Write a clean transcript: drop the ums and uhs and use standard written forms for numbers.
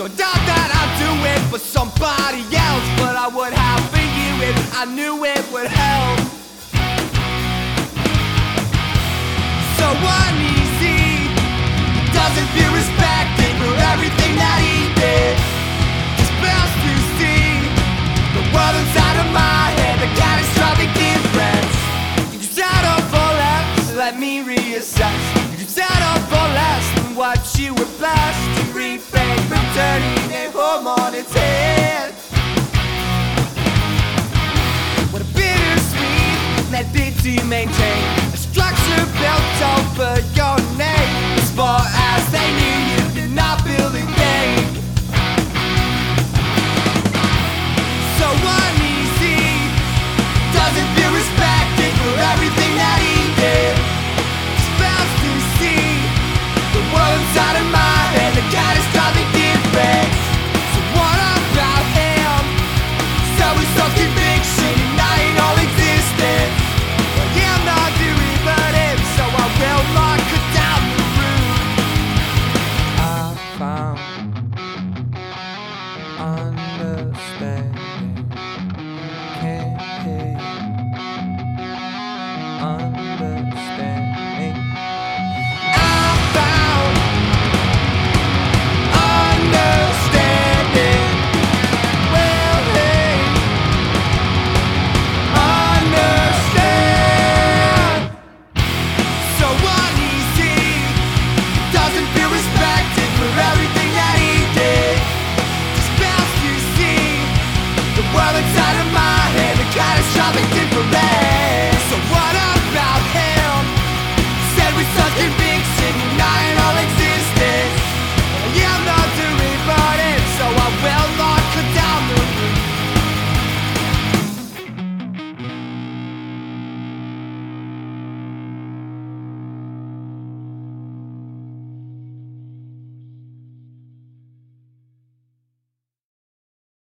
So I doubt that I'd do it for somebody else, but I would have for you if I knew it would help. So uneasy, doesn't feel respected for everything that he did. Just fails to see the world inside of my head, the catastrophic difference. You settle for less, let me reassess. You settle for less than what you were blessed to repay for turning a home on its head. What a bittersweet method to maintain a structure built over your name. As far as they knew, you did not build a game. So uneasy, doesn't feel respected for everything that he did. Just fails to see the world inside of my head, the catastrophic difference. So what about him? So he's self-conviction, denying all existence. Well, yeah, I'm not doing but him, so I will mark it down the route. I found understanding. Can't hear you. Understanding. I found understanding. Well, hey, understand. So uneasy, doesn't feel respected for everything that he did. Just fails to see the world inside of my head, the catastrophic difference.